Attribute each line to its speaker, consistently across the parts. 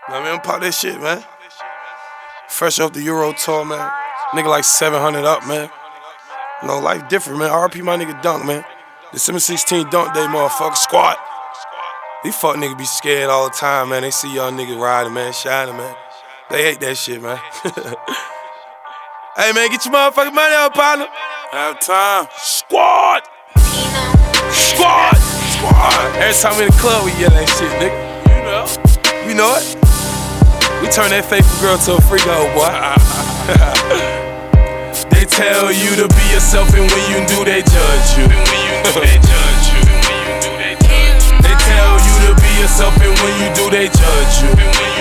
Speaker 1: I mean, pop that shit, man. Fresh off the Euro tour, man. Nigga like 700 up, man. You know, life different, man. RP my nigga Dunk, man. December 16 Dunk Day, motherfucker. Squad. These fuck niggas be scared all the time, man. They see young niggas riding, man, shining, man. They hate that shit, man. Hey, man, get your motherfucking money up, partner. Have time. Squad. Squad. Squad. Every time we in the club, we yell that shit, nigga. You know. You know it. We turn that faithful girl to a freak old boy. They tell you to be yourself, and when you do, they judge you. They tell you to be yourself, and when you do, they judge you.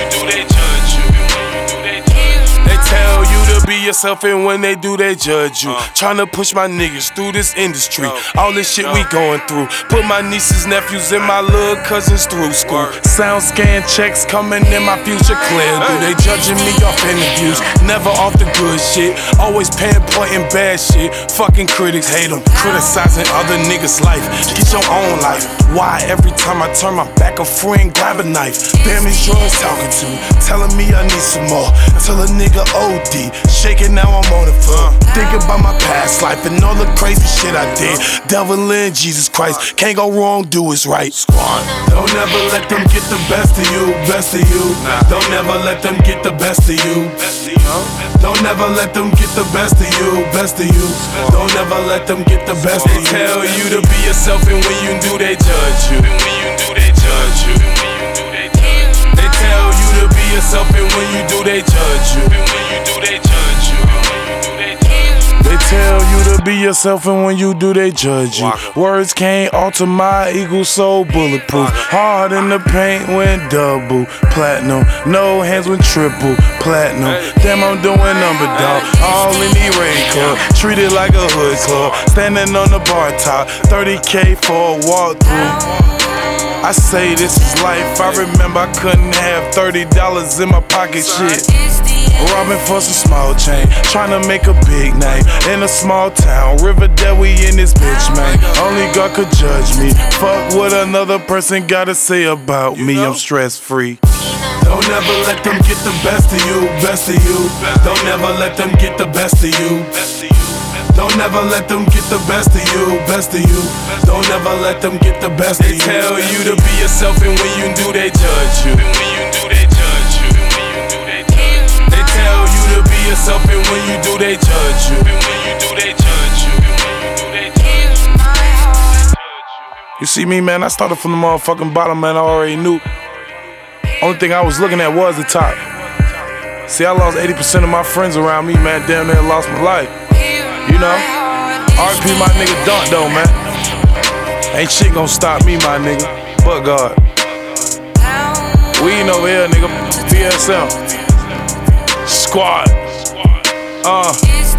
Speaker 1: They tell you to be yourself, and when they do, they judge you. Tryna push my niggas through this industry. All this shit we going through. Put my nieces, nephews, and my little cousins through school. Sound scan checks coming in my future clear. Do they judging me off interviews? Never off the good shit. Always pinpointing bad shit. Fucking critics hate them. Criticizing other niggas' life. Get your own life. Why every time I turn my back, a friend grab a knife? Damn, these drugs talking to me, telling me I need some more. Till a nigga OD, shaking now I'm on the floor. Thinking about my past life and all the crazy shit I did. Devil in Jesus Christ, can't go wrong, do what's right. Squad. Don't ever let them get the best of you, best of you. Don't ever let them get the best of you. Don't ever let them get the best of you, best of you. Don't ever let them get the best of you. They tell you to be yourself, and when you do, they judge you. They tell you to be yourself, and when you do, they judge you. They tell you to be yourself, and when you do, they judge you. Words can't alter my ego, so bulletproof. Hard in the paint went double platinum. No hands went triple platinum. Damn, I'm doing number dog. All in the rain club, treated like a hood club. Standing on the bar top, 30K for a walkthrough. I say this is life. I remember I couldn't have $30 in my pocket. Shit. Robbing for some small change, tryna make a big name in a small town. Riverdale, we in this bitch, man. Only God could judge me. Fuck what another person gotta say about me. I'm stress free. Don't ever let them get the best of you, best of you. Don't ever let them get the best of you. Don't ever let them get the best of you, best of you. Don't ever let them get the best of you. They tell you to be yourself, and when you do, they judge you. They tell you to be yourself, and when you do, they judge you. You see me, man, I started from the motherfucking bottom, man, I already knew. Only thing I was looking at was the top. See, I lost 80% of my friends around me, man, damn near lost my life. You know, RP my nigga Dunk though, man. Ain't shit gon' stop me, my nigga, but God. We ain't over here, nigga. BSM Squad.